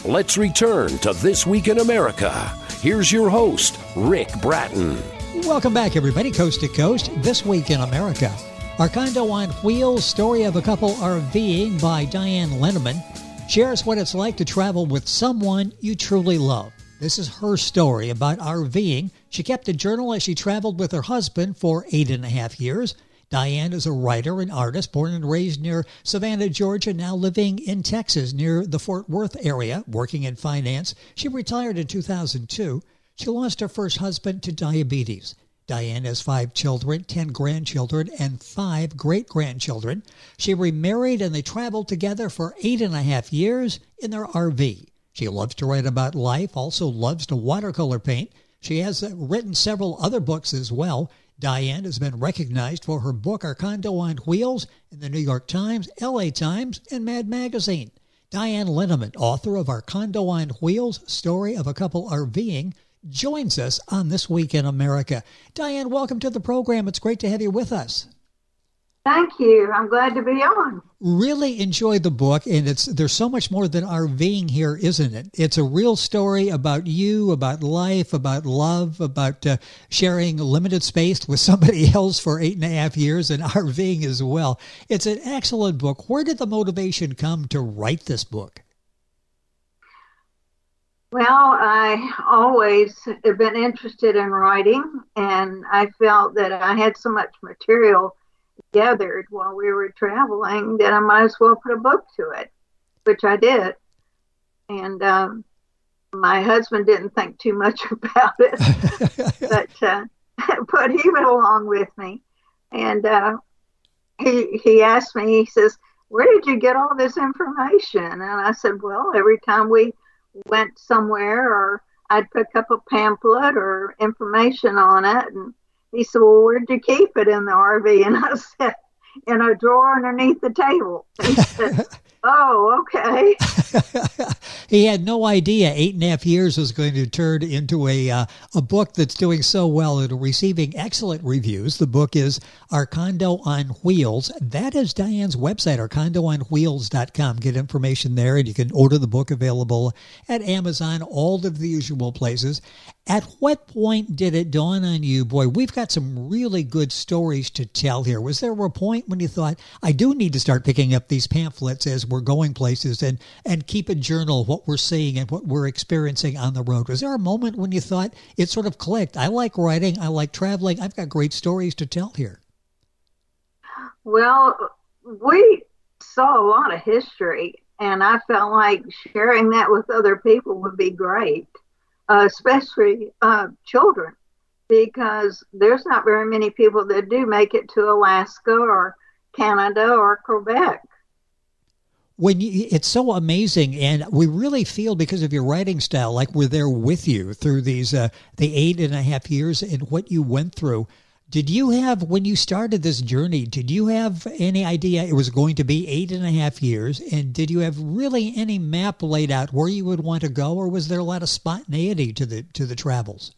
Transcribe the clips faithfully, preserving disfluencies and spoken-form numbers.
Let's return to This Week in America. Here's your host, Rick Bratton. Welcome back, everybody, coast to coast. This Week in America. Our Condo on Wheels, story of a couple RVing by Diane Linneman, shares what it's like to travel with someone you truly love. This is her story about RVing. She kept a journal as she traveled with her husband for eight and a half years. Diane is a writer and artist, born and raised near Savannah, Georgia, now living in Texas near the Fort Worth area, working in finance. She retired in two thousand two. She lost her first husband to diabetes. Diane has five children, ten grandchildren, and five great-grandchildren. She remarried and they traveled together for eight and a half years in their R V. She loves to write about life, also loves to watercolor paint. She has written several other books as well. Diane has been recognized for her book, Our Condo on Wheels, in the New York Times, L A Times, and Mad Magazine. Diane Linneman, author of Our Condo on Wheels, Story of a Couple RVing, joins us on This Week in America. Diane, welcome to the program. It's great to have you with us. Thank you. I'm glad to be on. Really enjoyed the book, and it's there's so much more than RVing here, isn't it? It's a real story about you, about life, about love, about uh, sharing limited space with somebody else for eight and a half years, and RVing as well. It's an excellent book. Where did the motivation come to write this book? Well, I always have been interested in writing, and I felt that I had so much material gathered while we were traveling that I might as well put a book to it, which I did. And um, my husband didn't think too much about it, but uh, but he went along with me. And uh, he he asked me, he says, "Where did you get all this information?" And I said, "Well, every time we went somewhere, or I'd pick up a pamphlet or information on it." And he said, "Well, where'd you keep it in the R V?" And I said, "In a drawer underneath the table." He said, "Oh, okay." He had no idea eight and a half years was going to turn into a uh, a book that's doing so well and receiving excellent reviews. The book is Our Condo on Wheels. That is Diane's website, our condo on wheels dot com. Get information there, and you can order the book available at Amazon, all of the usual places. At what point did it dawn on you, boy, we've got some really good stories to tell here? Was there a point when you thought, I do need to start picking up these pamphlets as we're going places and, and keep a journal of what we're seeing and what we're experiencing on the road? Was there a moment when you thought it sort of clicked? I like writing. I like traveling. I've got great stories to tell here. Well, we saw a lot of history, and I felt like sharing that with other people would be great. Uh, especially uh, children, because there's not very many people that do make it to Alaska or Canada or Quebec. When you, it's so amazing, and we really feel, because of your writing style, like we're there with you through these uh, the eight and a half years and what you went through. Did you have, when you started this journey, did you have any idea it was going to be eight and a half years? And did you have really any map laid out where you would want to go, or was there a lot of spontaneity to the to the travels?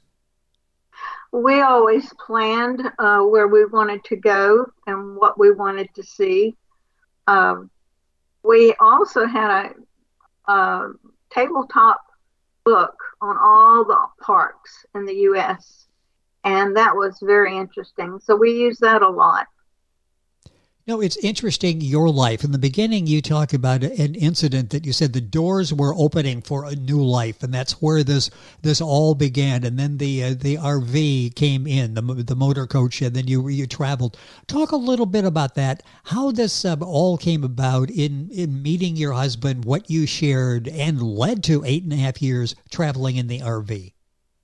We always planned uh, where we wanted to go and what we wanted to see. Um, we also had a, a tabletop book on all the parks in the U S, and that was very interesting. So we use that a lot. No, it's interesting, your life. In the beginning, you talk about an incident that you said the doors were opening for a new life, and that's where this this all began. And then the uh, the R V came in, the the motor coach, and then you you traveled. Talk a little bit about that, how this uh, all came about in, in meeting your husband, what you shared, and led to eight and a half years traveling in the R V.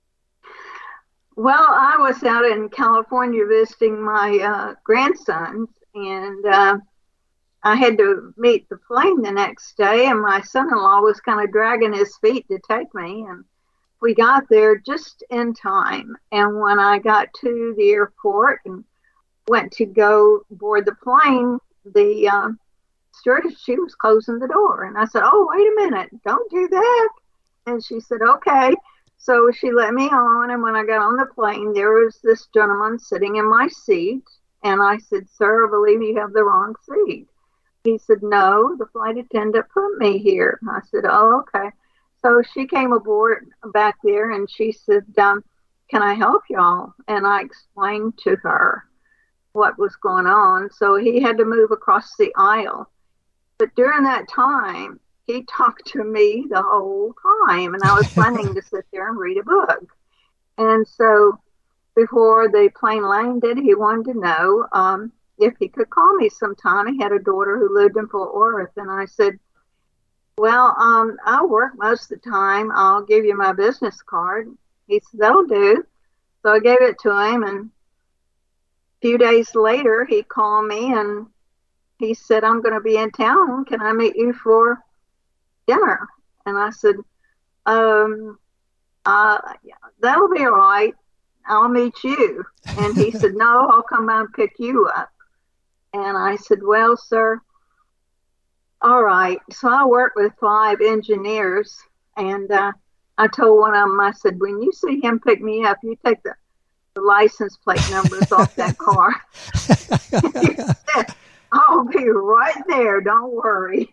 Well, I was out in California visiting my uh, grandsons, and uh, I had to meet the plane the next day, and my son-in-law was kind of dragging his feet to take me, and we got there just in time. And when I got to the airport and went to go board the plane, the uh, stewardess, she was closing the door, and I said, "Oh, wait a minute, don't do that." And she said, "Okay." So she let me on, and when I got on the plane, there was this gentleman sitting in my seat, and I said, "Sir, I believe you have the wrong seat." He said, "No, the flight attendant put me here." I said, "Oh, okay." So she came aboard back there and she said, um, can I help y'all? And I explained to her what was going on. So he had to move across the aisle. But during that time, he talked to me the whole time. And I was planning to sit there and read a book. And so before the plane landed, he wanted to know um, if he could call me sometime. He had a daughter who lived in Fort Worth. And I said, well, um, I work most of the time. I'll give you my business card. He said, that'll do. So I gave it to him. And a few days later, he called me and he said, I'm going to be in town. Can I meet you for dinner? And I said, um, uh, that'll be all right. I'll meet you. And he said, no, I'll come by and pick you up. And I said, well, sir, all right. So I work with five engineers, and uh, I told one of them, I said, when you see him pick me up, you take the, the license plate numbers off that car. He said, I'll be right there. Don't worry.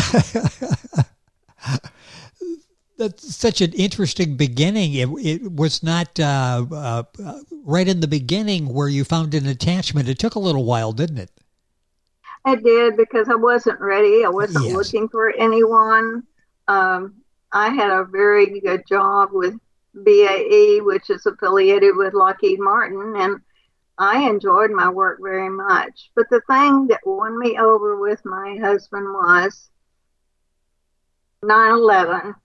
That's such an interesting beginning. It, it was not uh, uh, right in the beginning where you found an attachment. It took a little while, didn't it? I did, because I wasn't ready. I wasn't yes. looking for anyone. Um, I had a very good job with B A E, which is affiliated with Lockheed Martin, and I enjoyed my work very much. But the thing that won me over with my husband was nine eleven.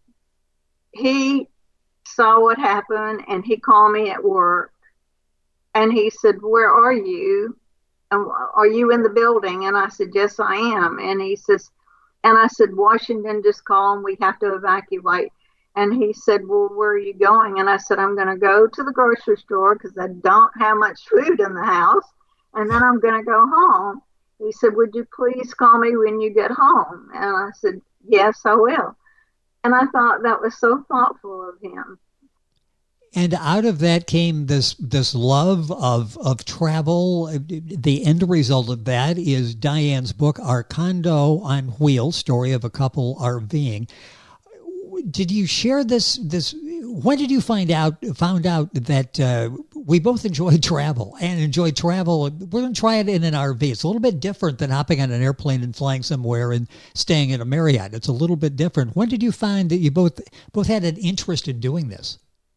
He saw what happened, and he called me at work, and he said, where are you? And are you in the building? And I said, yes, I am. And he says, and I said, Washington just called and we have to evacuate. And he said, well, where are you going? And I said, I'm going to go to the grocery store because I don't have much food in the house. And then I'm going to go home. He said, would you please call me when you get home? And I said, yes, I will. And I thought that was so thoughtful of him. And out of that came this this love of of travel. The end result of that is Diane's book, Our Condo on Wheels, Story of a Couple RVing. Did you share this? This when did you find out found out that uh, we both enjoyed travel and enjoyed travel? We're going to try it in an R V. It's a little bit different than hopping on an airplane and flying somewhere and staying in a Marriott. It's a little bit different. When did you find that you both both had an interest in doing this?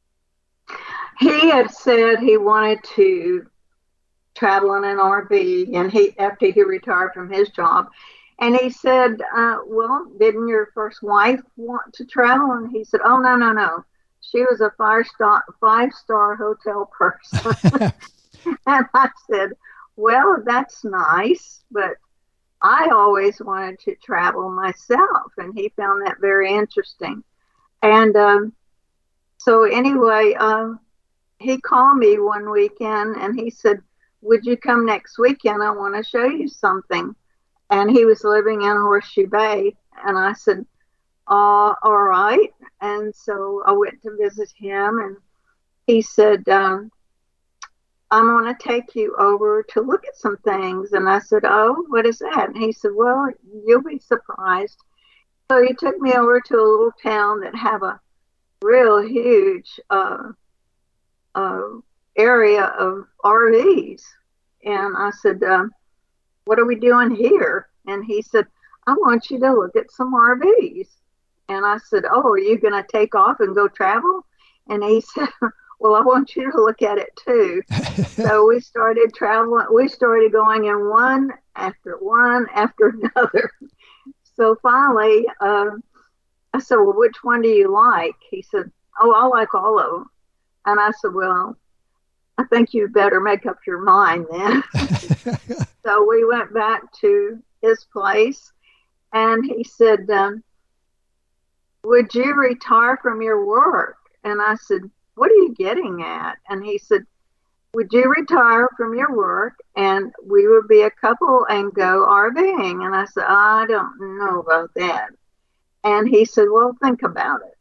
He had said he wanted to travel in an R V, and he after he retired from his job. And he said, uh, well, didn't your first wife want to travel? And he said, oh, no, no, no. She was a five-star, five-star hotel person. And I said, well, that's nice, but I always wanted to travel myself. And he found that very interesting. And um, so anyway, um, he called me one weekend and he said, would you come next weekend? I want to show you something. And he was living in Horseshoe Bay. And I said, uh, all right. And so I went to visit him, and he said, um, I'm going to take you over to look at some things. And I said, oh, what is that? And he said, well, you'll be surprised. So he took me over to a little town that have a real huge uh, uh, area of R Vs. And I said, um, what are we doing here? And he said, I want you to look at some R Vs. And I said, oh, are you going to take off and go travel? And he said, well, I want you to look at it too. So we started traveling. We started going in one after one after another. So finally, uh, I said, well, which one do you like? He said, oh, I like all of them. And I said, well, I think you better make up your mind then. So we went back to his place, and he said, um, would you retire from your work? And I said, what are you getting at? And he said, would you retire from your work and we would be a couple and go RVing? And I said, I don't know about that. And he said, well, think about it.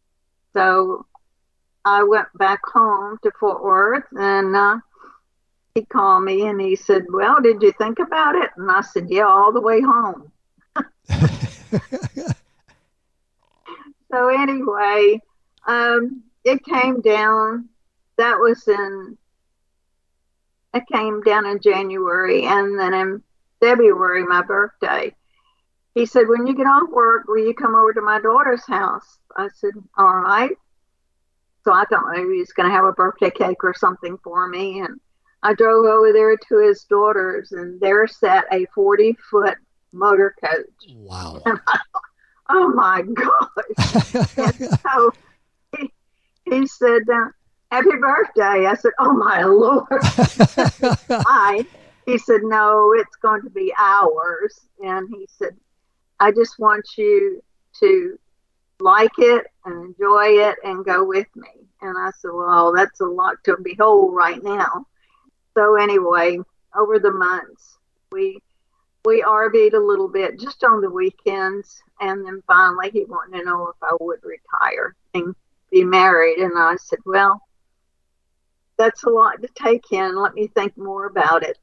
So I went back home to Fort Worth, and uh, he called me and he said, well, did you think about it? And I said, yeah, all the way home. So anyway, um, it came down. That was in. It came down in January, and then in February, my birthday. He said, "When you get off work, will you come over to my daughter's house?" I said, "All right." So I thought maybe he was going to have a birthday cake or something for me, and I drove over there to his daughter's, and there sat a forty-foot motor coach. Wow. And I thought, oh, my gosh. And so he, he said, uh, happy birthday. I said, oh, my Lord. I, he said, no, it's going to be ours. And he said, I just want you to like it and enjoy it and go with me. And I said, well, that's a lot to behold right now. So anyway, over the months, we we R V'd a little bit just on the weekends. And then finally he wanted to know if I would retire and be married. And I said, well, that's a lot to take in. Let me think more about it.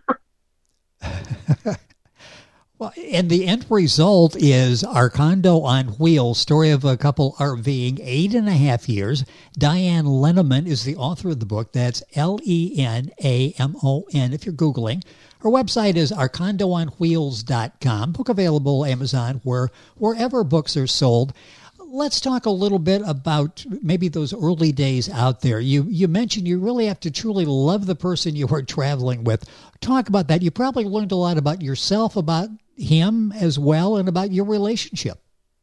Well, and the end result is Our Condo on Wheels, Story of a Couple RVing, eight and a half years. Diane Leneman is the author of the book. That's L E N A M O N if you're Googling. Her website is our condo on wheels dot com. Book available Amazon, where wherever books are sold. Let's talk a little bit about maybe those early days out there. You you mentioned you really have to truly love the person you are traveling with. Talk about that. You probably learned a lot about yourself, about him as well, and about your relationship.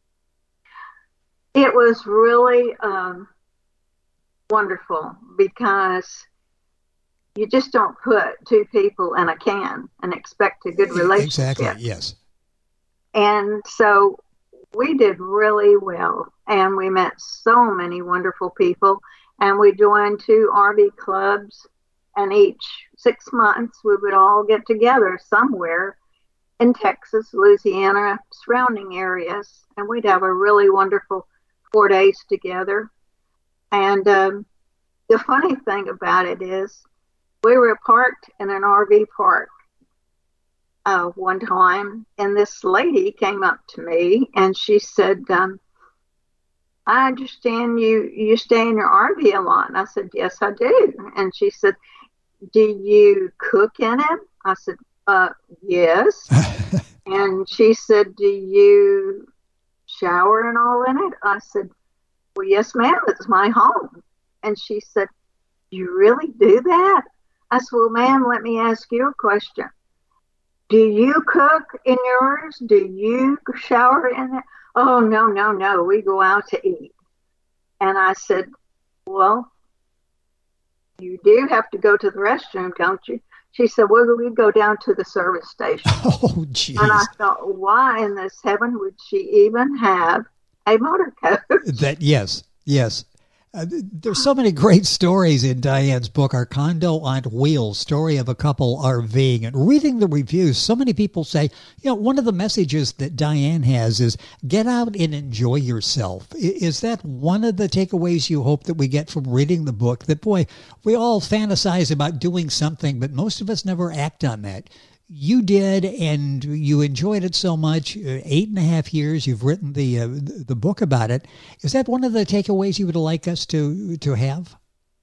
It was really um, wonderful because you just don't put two people in a can and expect a good relationship. Exactly, yes. And so we did really well, and we met so many wonderful people, and we joined two R V clubs, and each six months we would all get together somewhere in Texas, Louisiana, surrounding areas, and we'd have a really wonderful four days together. And um, the funny thing about it is we were parked in an R V park uh, one time, and this lady came up to me, and she said, um, I understand you, you stay in your R V a lot. And I said, yes, I do. And she said, do you cook in it? I said, uh, yes. And she said, do you shower and all in it? I said, well, yes, ma'am, it's my home. And she said, you really do that? I said, well, ma'am, let me ask you a question. Do you cook in yours? Do you shower in it? Oh, no, no, no. We go out to eat. And I said, well, you do have to go to the restroom, don't you? She said, well, we go down to the service station. Oh, geez. And I thought, why in this heaven would she even have a motor coach? That, yes, yes. Uh, there's so many great stories in Diane's book, Our Condo on Wheels, Story of a Couple RVing. And reading the reviews, so many people say, you know, one of the messages that Diane has is get out and enjoy yourself. Is that one of the takeaways you hope that we get from reading the book? That, boy, we all fantasize about doing something, but most of us never act on that. You did, and you enjoyed it so much. Uh, eight and a half years, you've written the uh, the book about it. Is that one of the takeaways you would like us to to have?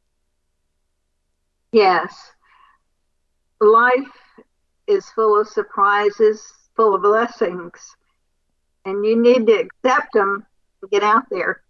Yes. Life is full of surprises, full of blessings, and you need to accept them and get out there.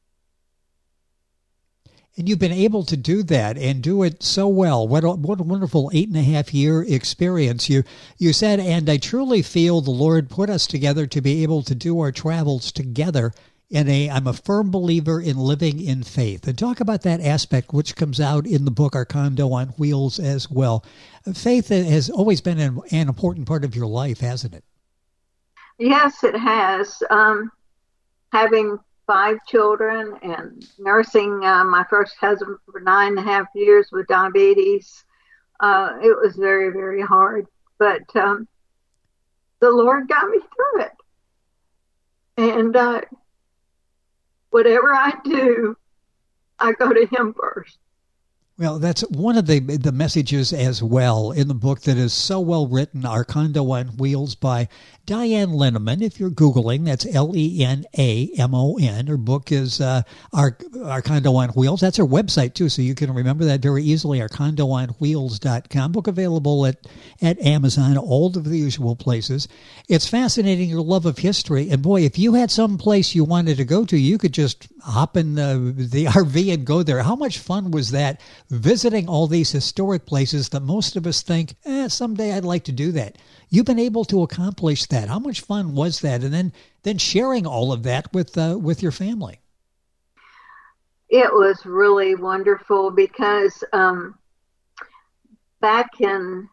And you've been able to do that and do it so well. What a, what a wonderful eight and a half year experience. You you said, and I truly feel the Lord put us together to be able to do our travels together. In a, I'm a firm believer in living in faith. And talk about that aspect, which comes out in the book, Our Condo on Wheels, as well. Faith has always been an, an important part of your life, hasn't it? Yes, it has. Um, having five children and nursing uh, my first husband for nine and a half years with diabetes. Uh, it was very, very hard, but um, the Lord got me through it. And uh, whatever I do, I go to Him first. Well, that's one of the the messages as well in the book that is so well written, Our Condo on Wheels by Diane Linneman. If you're Googling, that's L E N A M O N. Her book is uh, Our, Our Condo on Wheels. That's her website, too, so you can remember that very easily, our condo on wheels dot com. Book available at, at Amazon, all of the usual places. It's fascinating, your love of history. And, boy, if you had some place you wanted to go to, you could just hop in the, the R V and go there. How much fun was that, visiting all these historic places that most of us think, eh, someday I'd like to do that? You've been able to accomplish that. How much fun was that? And then, then sharing all of that with uh, with your family. It was really wonderful because um, back in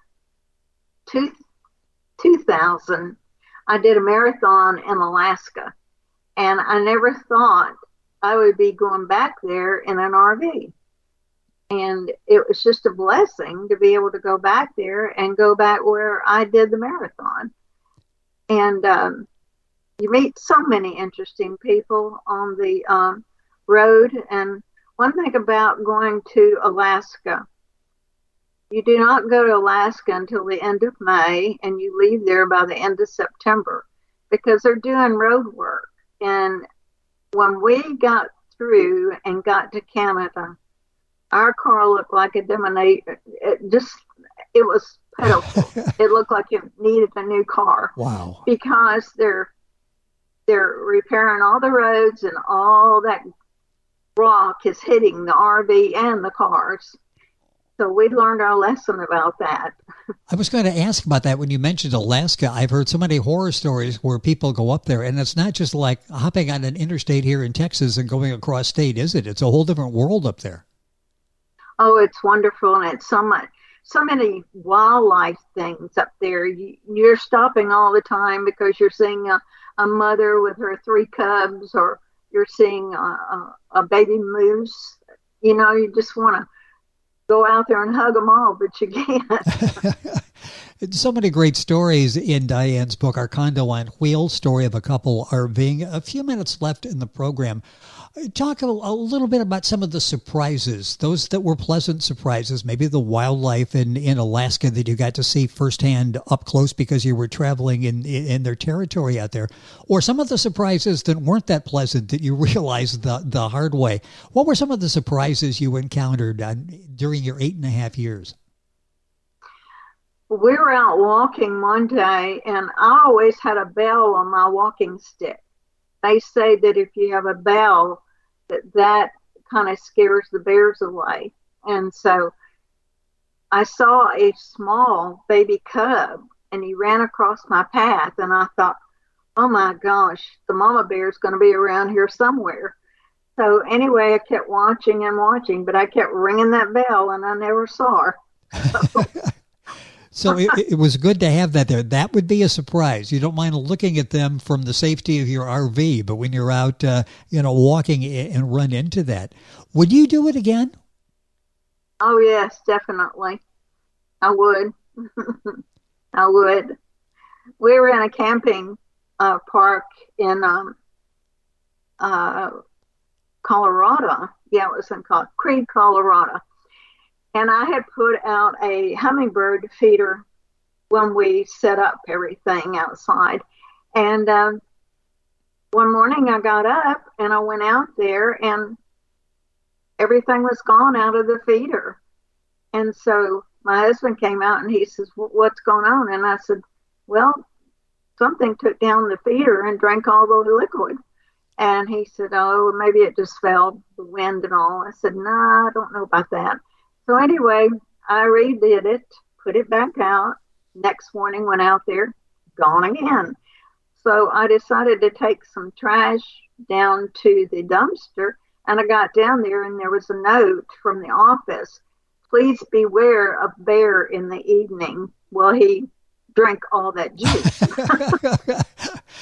two, two thousand, I did a marathon in Alaska, and I never thought I would be going back there in an R V. And it was just a blessing to be able to go back there and go back where I did the marathon. And um, you meet so many interesting people on the um, road. And one thing about going to Alaska, you do not go to Alaska until the end of May, and you leave there by the end of September because they're doing road work. And when we got through and got to Canada, our car looked like a Dominator. It just, it was pitiful. It looked like it needed a new car. Wow. Because they're, they're repairing all the roads, and all that rock is hitting the R V and the cars. So we learned our lesson about that. I was going to ask about that when you mentioned Alaska. I've heard so many horror stories where people go up there, and it's not just like hopping on an interstate here in Texas and going across state, is it? It's a whole different world up there. Oh, it's wonderful, and it's so much, so many wildlife things up there. You, you're stopping all the time because you're seeing a, a mother with her three cubs, or you're seeing a, a, a baby moose. You know, you just want to go out there and hug them all, but you can't. So many great stories in Diane's book, Our Condo on Wheels, story of a couple RVing. A few minutes left in the program. Talk a, a little bit about some of the surprises, those that were pleasant surprises, maybe the wildlife in, in Alaska that you got to see firsthand up close because you were traveling in, in their territory out there, or some of the surprises that weren't that pleasant that you realized the, the hard way. What were some of the surprises you encountered uh, during your eight and a half years? We were out walking one day, and I always had a bell on my walking stick. They say that if you have a bell, that that kind of scares the bears away. And so I saw a small baby cub, and he ran across my path, and I thought, oh my gosh, the mama bear is going to be around here somewhere. So anyway, I kept watching and watching, but I kept ringing that bell, and I never saw her. So, So it, it was good to have that there. That would be a surprise. You don't mind looking at them from the safety of your R V, but when you're out, uh, you know, walking and run into that, would you do it again? Oh, yes, definitely. I would. I would. We were in a camping uh, park in um, uh, Colorado. Yeah, it was in Creede, Colorado. And I had put out a hummingbird feeder when we set up everything outside. And um, one morning I got up and I went out there, and everything was gone out of the feeder. And so my husband came out and he says, what's going on? And I said, well, something took down the feeder and drank all the liquid. And he said, oh, maybe it just fell, the wind and all. I said, no, nah, I don't know about that. So anyway, I redid it, put it back out. Next morning, went out there, gone again. So I decided to take some trash down to the dumpster, and I got down there, and there was a note from the office. Please beware of bear in the evening. Well, he drank all that juice.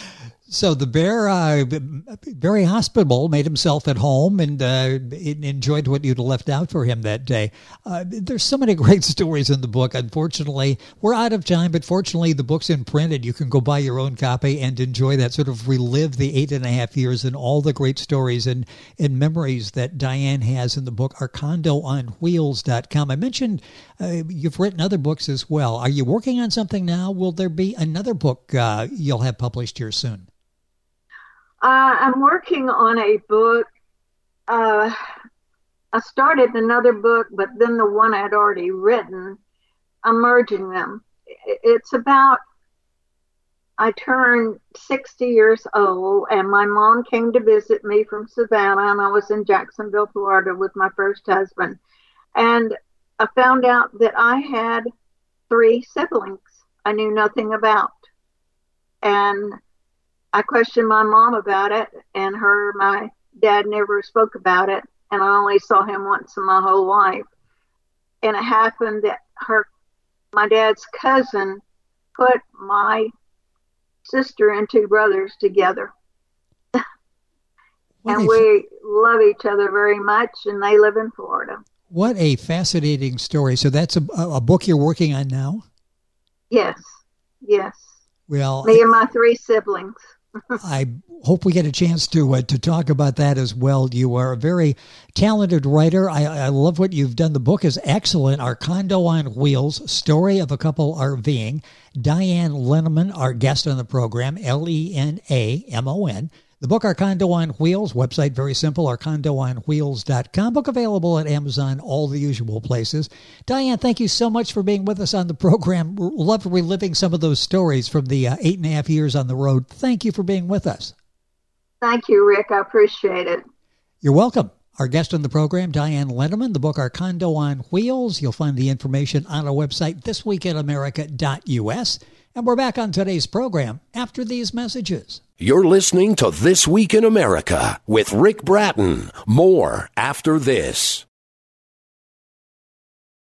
So the bear, uh, very hospitable, made himself at home and uh, enjoyed what you'd left out for him that day. Uh, there's so many great stories in the book. Unfortunately, we're out of time, but fortunately the book's in print and you can go buy your own copy and enjoy that, sort of relive the eight and a half years and all the great stories and, and memories that Diane has in the book, arcando on wheels dot com. I mentioned uh, you've written other books as well. Are you working on something now? Will there be another book uh, you'll have published here soon? Uh, I'm working on a book. Uh, I started another book, but then the one I'd already written, I'm merging them. It's about, I turned sixty years old, and my mom came to visit me from Savannah, and I was in Jacksonville, Florida with my first husband. And I found out that I had three siblings I knew nothing about. And I questioned my mom about it, and her, my dad never spoke about it, and I only saw him once in my whole life. And it happened that her, my dad's cousin, put my sister and two brothers together. And we love each other very much, and they live in Florida. What a fascinating story. So that's a, a book you're working on now? Yes, yes. Well, me and my three siblings. I hope we get a chance to uh, to talk about that as well. You are a very talented writer. I, I love what you've done. The book is excellent. Arcando on Wheels, Story of a Couple RVing. Diane Leneman, our guest on the program, L E N A M O N. The book, Arcando on Wheels, website very simple, arcando on wheels dot com. Book available at Amazon, all the usual places. Diane, thank you so much for being with us on the program. Loved reliving some of those stories from the uh, eight and a half years on the road. Thank you for being with us. Thank you, Rick. I appreciate it. You're welcome. Our guest on the program, Diane Leneman, the book Arcando on Wheels. You'll find the information on our website, this week in america dot U S. And we're back on today's program after these messages. You're listening to This Week in America with Rick Bratton. More after this.